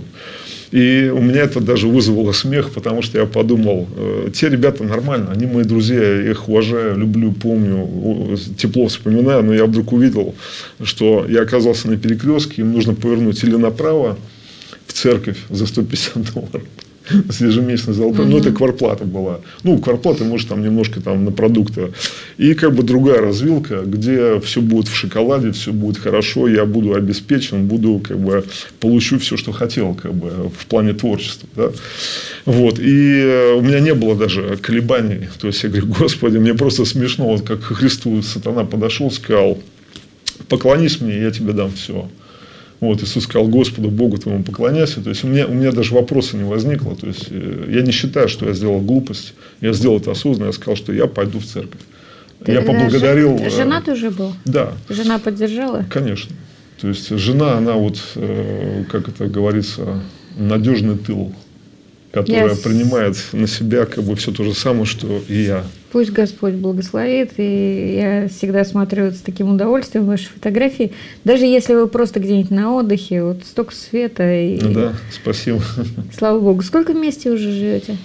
Speaker 3: И у меня это даже вызвало смех, потому что я подумал: те ребята нормально, они мои друзья, я их уважаю, люблю, помню, тепло вспоминаю, но я вдруг увидел, что я оказался на перекрестке, им нужно повернуть или направо в церковь за сто пятьдесят долларов. С ежемесячной зарплатой. Uh-huh. Ну, это квартплата была. Ну, квартплата, может, там немножко там на продукты. И как бы другая развилка, где все будет в шоколаде, все будет хорошо, я буду обеспечен, буду, как бы, получу все, что хотел, как бы, в плане творчества. Да? Вот. И у меня не было даже колебаний. То есть я говорю: Господи, мне просто смешно, вот как к Христу сатана подошел, сказал: поклонись мне, я тебе дам все. Вот, Иисус сказал: Господу, Богу твоему поклоняйся. То есть у меня, у меня даже вопроса не возникло. То есть я не считаю, что я сделал глупость. Я сделал это осознанно. Я сказал, что я пойду в церковь. Ты я поблагодарил.
Speaker 2: Жен... Женат уже был?
Speaker 3: Да.
Speaker 2: Жена поддержала?
Speaker 3: Конечно. То есть жена, она вот, как это говорится, надежный тыл, которая я... принимает на себя, как бы, все то же самое, что и я.
Speaker 2: Пусть Господь благословит, и я всегда смотрю с таким удовольствием ваши фотографии, даже если вы просто где-нибудь на отдыхе, вот столько света. И...
Speaker 3: Да, спасибо.
Speaker 2: Слава Богу. Сколько вместе уже живете?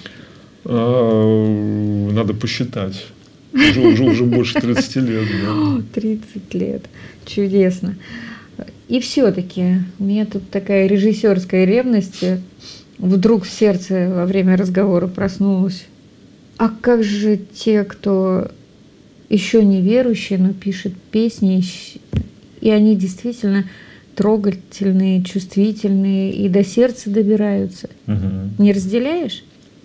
Speaker 3: А, надо посчитать. Уже, уже, уже больше тридцати лет. Да.
Speaker 2: тридцать лет. Чудесно. И все-таки у меня тут такая режиссерская ревность вдруг в сердце во время разговора проснулась. А как же те, кто еще не верующие, но пишет песни, и они действительно трогательные, чувствительные и до сердца добираются? Угу. Не разделяешь?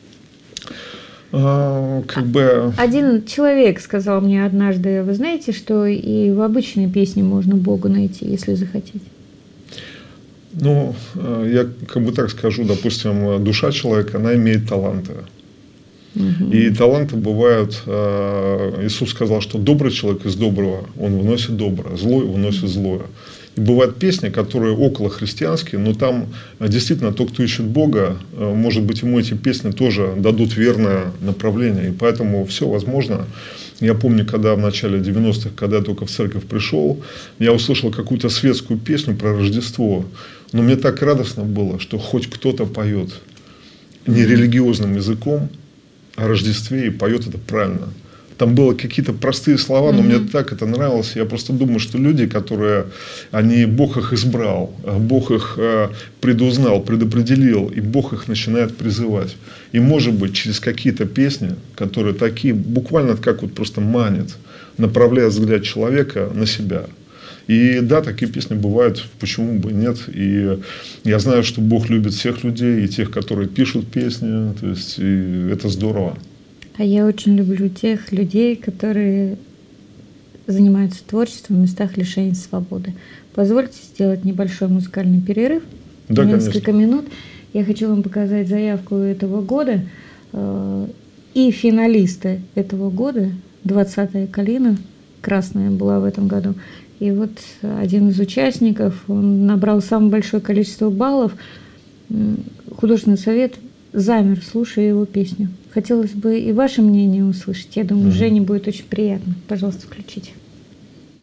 Speaker 3: А, как бы...
Speaker 2: Один человек сказал мне однажды: вы знаете, что и в обычной песне можно Бога найти, если захотеть?
Speaker 3: Ну, я как бы так скажу, допустим, душа человека, она имеет таланты. Угу. И таланты бывают, Иисус сказал, что добрый человек из доброго, он выносит доброе, злой выносит злое. И бывают песни, которые около христианские, но там действительно тот, кто ищет Бога, может быть, ему эти песни тоже дадут верное направление. И поэтому все возможно. Я помню, когда в начале девяностых, когда я только в церковь пришел, я услышал какую-то светскую песню про Рождество. Но мне так радостно было, что хоть кто-то поет не религиозным языком о Рождестве и поет это правильно. Там были какие-то простые слова, но mm-hmm. мне так это нравилось. Я просто думаю, что люди, которые, они, Бог их избрал, Бог их предузнал, предопределил, и Бог их начинает призывать. И, может быть, через какие-то песни, которые такие, буквально как вот просто манят, направляют взгляд человека на себя. И да, такие песни бывают, почему бы нет. И я знаю, что Бог любит всех людей, и тех, которые пишут песни, то есть и это здорово.
Speaker 2: А я очень люблю тех людей, которые занимаются творчеством в местах лишения свободы. Позвольте сделать небольшой музыкальный перерыв,
Speaker 3: да,
Speaker 2: несколько
Speaker 3: конечно.
Speaker 2: минут. Я хочу вам показать заявку этого года и финалисты этого года. двадцатая калина, красная была в этом году. И вот один из участников, он набрал самое большое количество баллов. Художественный совет замер, слушая его песню. Хотелось бы и ваше мнение услышать. Я думаю, mm-hmm. Жене будет очень приятно. Пожалуйста, включите.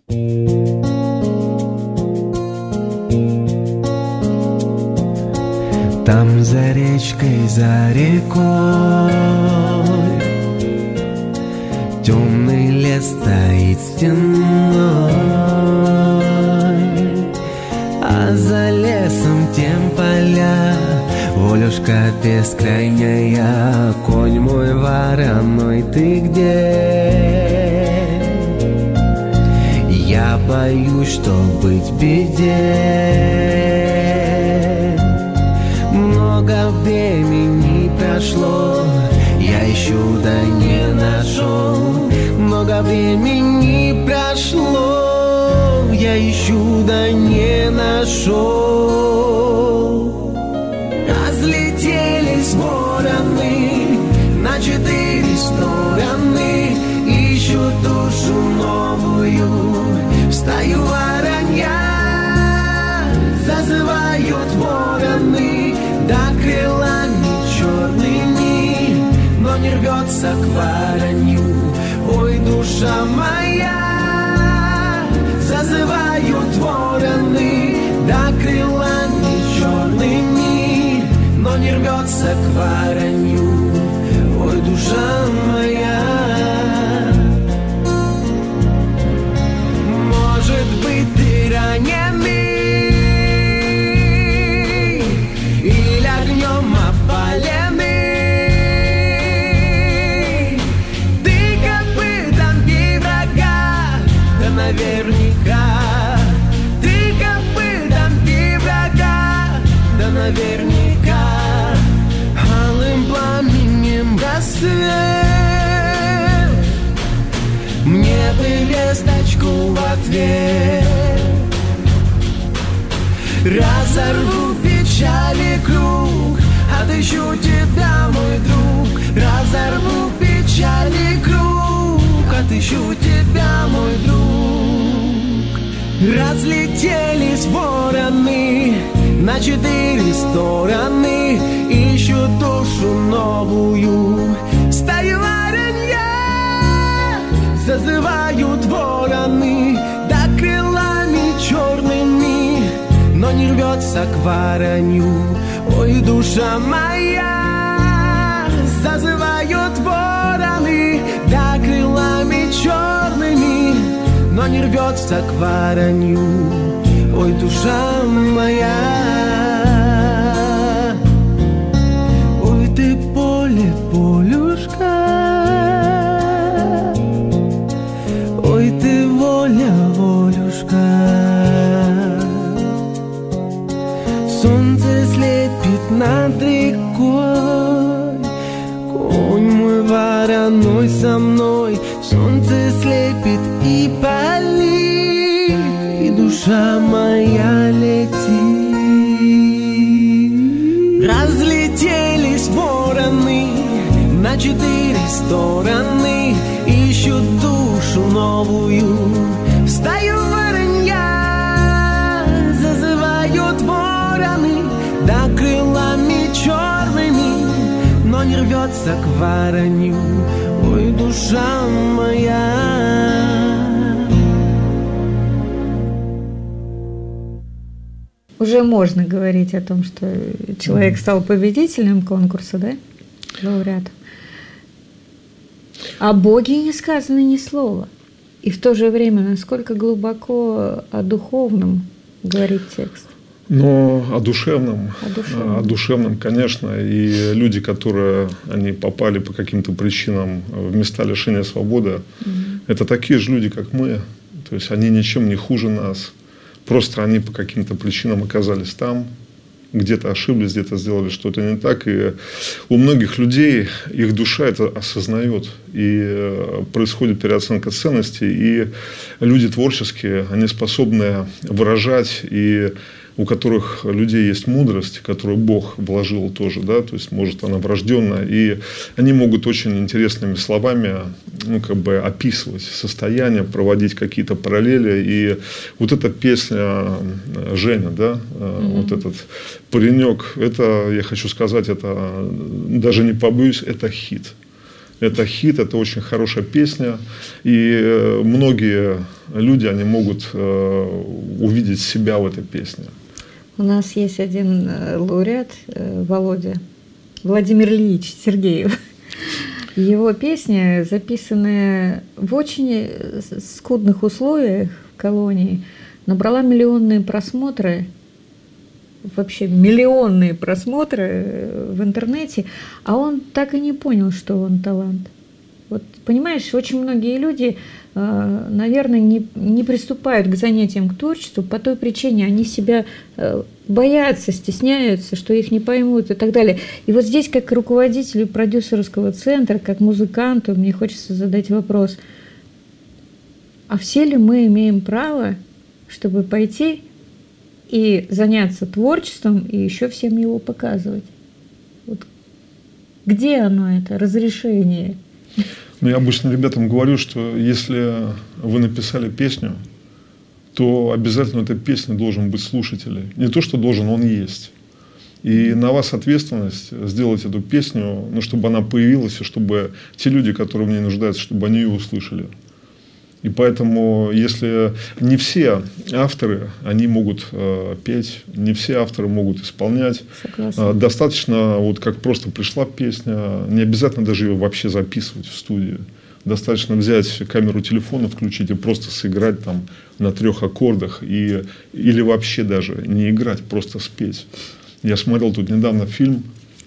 Speaker 4: Там за речкой, за рекой темный лес стоит стеной, а за лесом тем поля. Волюшка бескрайняя, конь мой вороной, ты где? Я боюсь, что быть беде. Много времени прошло, я ищу, да не нашел. Много времени прошло, я ищу, да не нашел. Разлетелись вороны на четыре стороны, ищут душу новую в стаю воронья. Зазывают вороны, да крылами черными, но не рвется к воронью. Ой, душа моя, зазывают вороны, да крылами черными, но не рвется к воронью. Ой, душа моя. Может быть, ты раненый или огнем опаленный. Ты копытом бей врага, да наверняка. Ты копытом бей врага, да наверняка. Алым пламенем рассвет, мне бы весточку в ответ. Разорву печали круг, отыщу тебя, мой друг. Разорву печали круг, отыщу тебя, мой друг. Разлетелись вороны на четыре стороны, ищут душу новую в стаю воронья. Зазывают вороны, да крылами черными, но не рвется к воронью. Ой, душа моя, зазывают вороны, да крылами черными, но не рвется к воронью. Ой, душа моя. Ой, ты поле, полюшка, ой, ты воля, волюшка. Солнце слепит над рекой, конь мой вороной со мной. Солнце слепит и палит, и душа моя летит. Разлетелись вороны на четыре стороны, ищут душу новую в стаю воронья. Зазывают вороны, да крылами черными, но не рвется к воронью. Ой, душа моя.
Speaker 2: Уже можно говорить о том, что человек стал победителем конкурса, да? Лауреатом. О Боге не сказано ни слова. И в то же время, насколько глубоко о духовном говорит текст.
Speaker 3: Но о душевном,
Speaker 2: о душевном,
Speaker 3: о душевном, конечно. И люди, которые они попали по каким-то причинам в места лишения свободы, угу. это такие же люди, как мы. То есть они ничем не хуже нас. Просто они по каким-то причинам оказались там, где-то ошиблись, где-то сделали что-то не так. И у многих людей их душа это осознает. И происходит переоценка ценностей. И люди творческие, они способны выражать, и у которых людей есть мудрость, которую Бог вложил тоже, да, то есть, может, она врожденная, и они могут очень интересными словами, ну, как бы описывать состояние, проводить какие-то параллели, и вот эта песня Женя, да, mm-hmm. вот этот паренек, это, я хочу сказать, это, даже не побоюсь, это хит. Это хит, это очень хорошая песня. И многие люди, они могут э, увидеть себя в этой песне.
Speaker 2: У нас есть один лауреат, Володя, Владимир Ильич Сергеев. Его песня, записанная в очень скудных условиях в колонии, набрала миллионные просмотры, вообще миллионные просмотры в интернете, а он так и не понял, что он талант. Вот, понимаешь, очень многие люди, наверное, не, не приступают к занятиям, к творчеству по той причине, они себя боятся, стесняются, что их не поймут и так далее. И вот здесь, как руководителю продюсерского центра, как музыканту, мне хочется задать вопрос, а все ли мы имеем право, чтобы пойти и заняться творчеством, и еще всем его показывать? Вот где оно, это разрешение?
Speaker 3: Ну, я обычно ребятам говорю, что если вы написали песню, то обязательно у этой песни должен быть слушатель. Не то, что должен, он есть. И на вас ответственность сделать эту песню, ну, чтобы она появилась, и чтобы те люди, которые в ней нуждаются, чтобы они ее услышали. И поэтому, если не все авторы, они могут э, петь, не все авторы могут исполнять. Э, достаточно, вот как просто пришла песня, не обязательно даже ее вообще записывать в студии. Достаточно взять камеру телефона, включить и просто сыграть там на трех аккордах. И, или вообще даже не играть, просто спеть. Я смотрел тут недавно фильм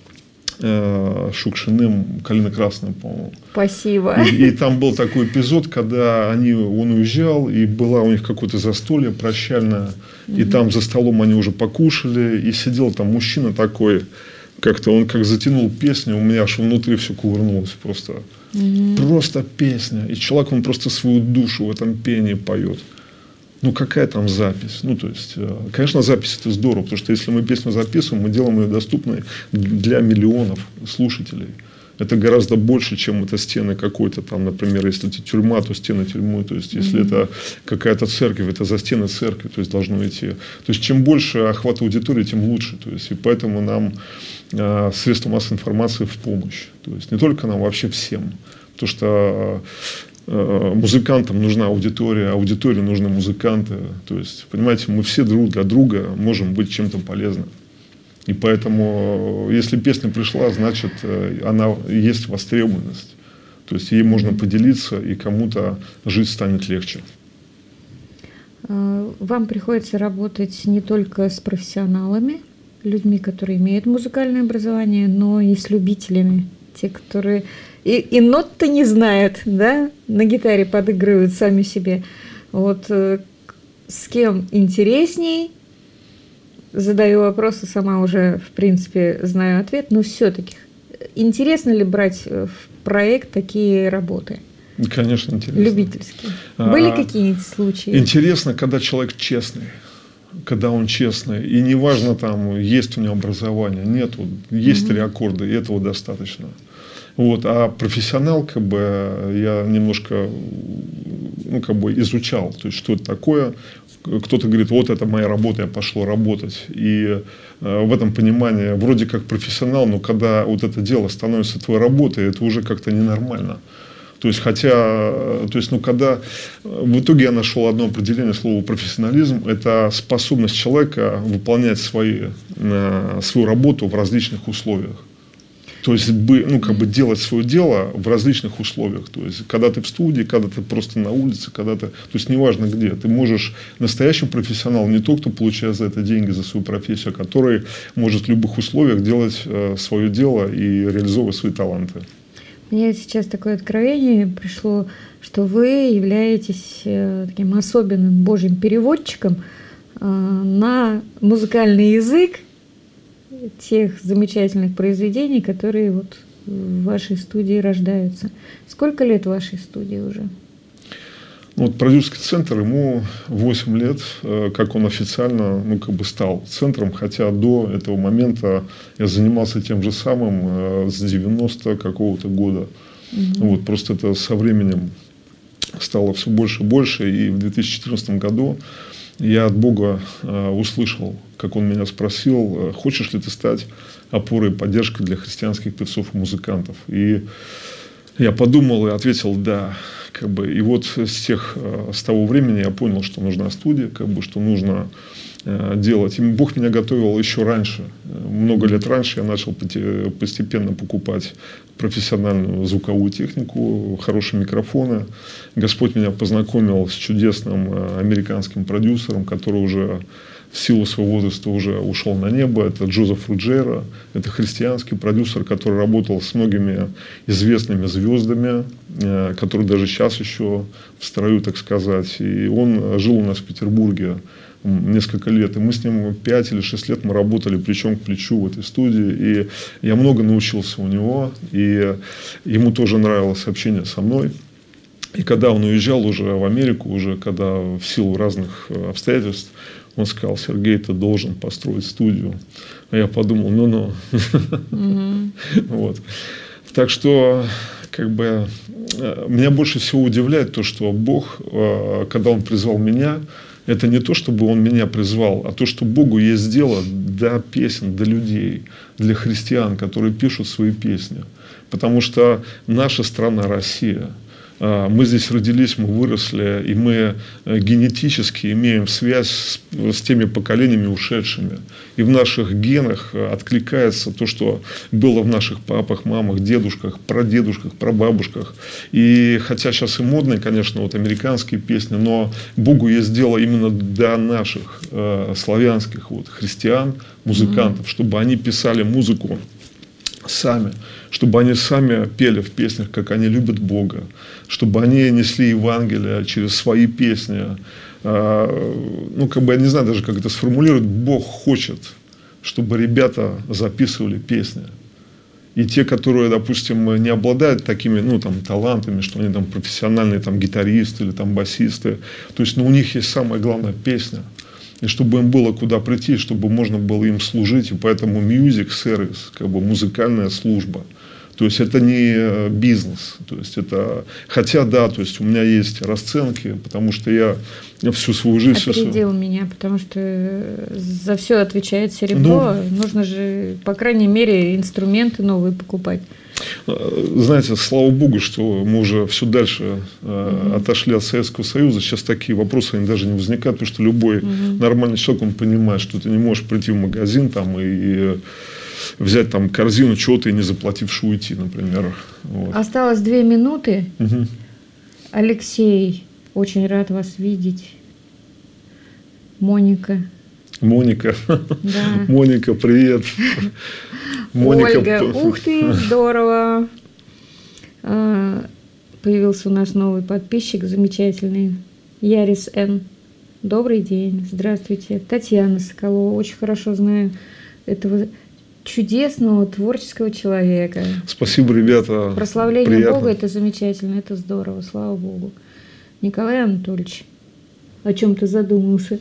Speaker 3: Шукшиным, «Калина красная», по-моему.
Speaker 2: Спасибо.
Speaker 3: И, и там был такой эпизод, когда они, он уезжал, и была у них какое-то застолье прощальное, mm-hmm. и там за столом они уже покушали, и сидел там мужчина такой, как-то он как затянул песню, у меня аж внутри все кувырнулось просто. Mm-hmm. Просто песня. И человек, он просто свою душу в этом пении поет. Ну, какая там запись? Ну, то есть, конечно, запись это здорово, потому что если мы песню записываем, мы делаем ее доступной для миллионов слушателей. Это гораздо больше, чем это стены какой-то там, например, если это тюрьма, то стены тюрьмы, то есть, если mm-hmm. это какая-то церковь, это за стены церкви, то есть, должно идти. То есть, чем больше охват аудитории, тем лучше. То есть, и поэтому нам э, средства массовой информации в помощь. То есть, не только нам, вообще всем. Потому что музыкантам нужна аудитория, аудитории нужны музыканты. То есть, понимаете, мы все друг для друга можем быть чем-то полезным. И поэтому, если песня пришла, значит, она есть востребованность. То есть, ей можно поделиться, и кому-то жить станет легче.
Speaker 2: Вам приходится работать не только с профессионалами, людьми, которые имеют музыкальное образование, но и с любителями. Те, которые и, и нот-то не знают, да, на гитаре подыгрывают сами себе. Вот э, с кем интересней, задаю вопросы, сама уже, в принципе, знаю ответ, но все-таки интересно ли брать в проект такие работы?
Speaker 3: Конечно, интересно.
Speaker 2: Любительские. Были а, какие-нибудь случаи?
Speaker 3: Интересно, когда человек честный. Когда он честный. И неважно, там, есть у него образование, нет, есть угу. три аккорда, и этого достаточно. Вот. А профессионал, как бы, я немножко ну, как бы изучал, то есть, что это такое. Кто-то говорит, вот это моя работа, я пошел работать. И э, в этом понимании, вроде как профессионал, но когда вот это дело становится твоей работой, это уже как-то ненормально. То есть, хотя, то есть, ну, когда в итоге я нашел одно определение слова профессионализм, это способность человека выполнять свои, свою работу в различных условиях. То есть, ну, как бы делать свое дело в различных условиях. То есть, когда ты в студии, когда ты просто на улице, когда ты... То есть, неважно где. Ты можешь... Настоящий профессионал не тот, кто получает за это деньги, за свою профессию, а который может в любых условиях делать свое дело и реализовывать свои таланты.
Speaker 2: Мне сейчас такое откровение пришло, что вы являетесь таким особенным божьим переводчиком на музыкальный язык тех замечательных произведений, которые вот в вашей студии рождаются. Сколько лет вашей студии уже?
Speaker 3: Вот продюсерский центр, ему восемь лет, как он официально, ну, как бы стал центром, хотя до этого момента я занимался тем же самым с девяностого какого-то года. Угу. Вот, просто это со временем стало все больше и больше, и в две тысячи четырнадцатом году я от Бога услышал, как он меня спросил, хочешь ли ты стать опорой и поддержкой для христианских певцов и музыкантов. И Я подумал и ответил «да». Как бы, и вот с, тех, с того времени я понял, что нужна студия, как бы, что нужно э, делать. И Бог меня готовил еще раньше. Много лет раньше я начал постепенно покупать профессиональную звуковую технику, хорошие микрофоны. Господь меня познакомил с чудесным американским продюсером, который уже в силу своего возраста уже ушел на небо. Это Джозеф Руджера. Это христианский продюсер, который работал с многими известными звездами, которые даже сейчас еще в строю, так сказать. И он жил у нас в Петербурге несколько лет. И мы с ним пять или шесть лет мы работали плечом к плечу в этой студии. И я много научился у него. И ему тоже нравилось общение со мной. И когда он уезжал уже в Америку, уже когда в силу разных обстоятельств, он сказал: Сергей, ты должен построить студию. А я подумал, ну-ну. Mm-hmm. Вот. Так что, как бы, меня больше всего удивляет то, что Бог, когда Он призвал меня, это не то, чтобы Он меня призвал, а то, что Богу есть дело до песен, до людей, для христиан, которые пишут свои песни. Потому что наша страна Россия. Мы здесь родились, мы выросли, и мы генетически имеем связь с, с теми поколениями ушедшими. И в наших генах откликается то, что было в наших папах, мамах, дедушках, прадедушках, прабабушках. И хотя сейчас и модные, конечно, вот американские песни, но Богу есть дело именно до наших э, славянских вот, христиан, музыкантов, mm-hmm. чтобы они писали музыку сами, чтобы они сами пели в песнях, как они любят Бога, чтобы они несли Евангелие через свои песни. Ну, как бы, я не знаю даже, как это сформулировать. Бог хочет, чтобы ребята записывали песни. И те, которые, допустим, не обладают такими, ну, там, талантами, что они там профессиональные там, гитаристы или там, басисты, то есть, ну, у них есть самая главная песня. И чтобы им было куда прийти, чтобы можно было им служить. И поэтому music service, как бы музыкальная служба. То есть это не бизнес. То есть это, хотя да, то есть у меня есть расценки, потому что я всю свою жизнь...
Speaker 2: Опередил всю... меня, потому что за все отвечает серебро. Ну, нужно же, по крайней мере, инструменты новые покупать.
Speaker 3: Знаете, слава Богу, что мы уже все дальше mm-hmm. отошли от Советского Союза. Сейчас такие вопросы они даже не возникают, потому что любой mm-hmm. нормальный человек, он понимает, что ты не можешь прийти в магазин там, и взять там корзину чего-то и не заплативши уйти, например. Вот.
Speaker 2: Осталось две минуты.
Speaker 3: Mm-hmm.
Speaker 2: Алексей, очень рад вас видеть. Моника.
Speaker 3: Моника.
Speaker 2: Да.
Speaker 3: Моника, привет. Моника.
Speaker 2: Ольга, ух ты, здорово. Появился у нас новый подписчик, замечательный. Ярис Н. Добрый день, здравствуйте. Татьяна Соколова, очень хорошо знаю этого чудесного творческого человека.
Speaker 3: Спасибо, ребята.
Speaker 2: Прославление Приятно. Бога – это замечательно, это здорово, слава Богу. Николай Анатольевич, о чем ты задумался?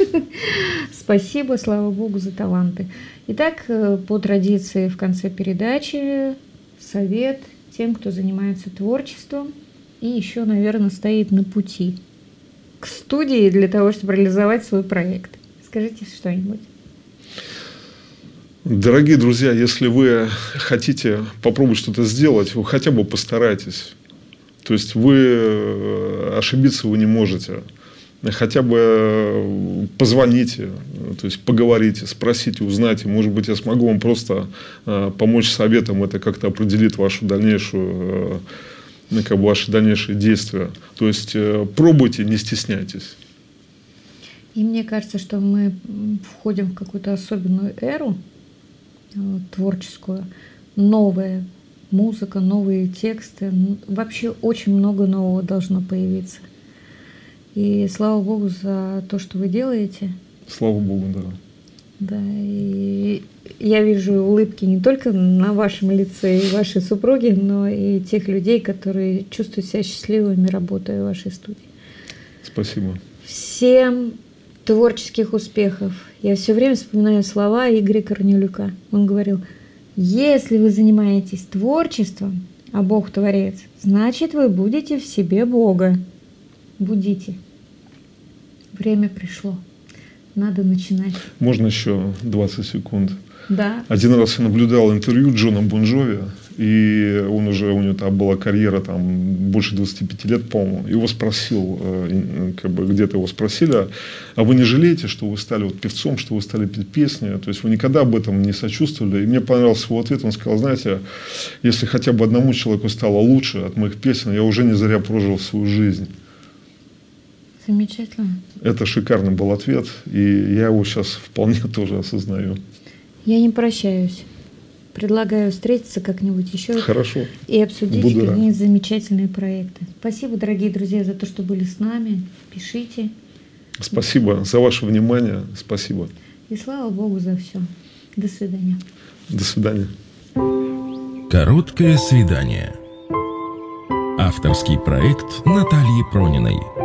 Speaker 2: Спасибо, слава Богу, за таланты. Итак, по традиции в конце передачи совет тем, кто занимается творчеством и еще, наверное, стоит на пути к студии для того, чтобы реализовать свой проект. Скажите что-нибудь.
Speaker 3: Дорогие друзья, если вы хотите попробовать что-то сделать, вы хотя бы постарайтесь. То есть вы ошибиться вы не можете. Хотя бы позвоните, то есть поговорите, спросите, узнайте. Может быть, я смогу вам просто помочь советом. Это как-то определит вашу дальнейшую, как бы ваши дальнейшие действия. То есть пробуйте, не стесняйтесь.
Speaker 2: И мне кажется, что мы входим в какую-то особенную эру творческую. Новая музыка, новые тексты. Вообще очень много нового должно появиться. И слава Богу за то, что вы делаете.
Speaker 3: Слава Богу, да.
Speaker 2: Да, и я вижу улыбки не только на вашем лице и вашей супруги, но и тех людей, которые чувствуют себя счастливыми, работая в вашей студии.
Speaker 3: Спасибо.
Speaker 2: Всем творческих успехов. Я все время вспоминаю слова Игоря Корнелюка. Он говорил: если вы занимаетесь творчеством, а Бог творец, значит, вы будете в себе Бога. Будите. Время пришло. Надо начинать.
Speaker 3: Можно еще двадцать секунд?
Speaker 2: Да.
Speaker 3: Один раз я наблюдал интервью Джона Бон Джови, и он уже, у него там была карьера там больше двадцати пяти лет, по-моему. Его спросил, как бы где-то его спросили, а вы не жалеете, что вы стали вот певцом, что вы стали петь песни? То есть вы никогда об этом не сочувствовали? И мне понравился его ответ. Он сказал, знаете, если хотя бы одному человеку стало лучше от моих песен, я уже не зря прожил свою жизнь.
Speaker 2: Замечательно.
Speaker 3: Это шикарный был ответ, и я его сейчас вполне тоже осознаю.
Speaker 2: Я не прощаюсь. Предлагаю встретиться как-нибудь еще.
Speaker 3: Хорошо.
Speaker 2: И обсудить
Speaker 3: Буду
Speaker 2: какие-нибудь замечательные проекты. Спасибо, дорогие друзья, за то, что были с нами. Пишите.
Speaker 3: Спасибо за ваше внимание. Спасибо.
Speaker 2: И слава Богу за все. До свидания.
Speaker 3: До свидания.
Speaker 1: Короткое свидание. Авторский проект Натальи Прониной.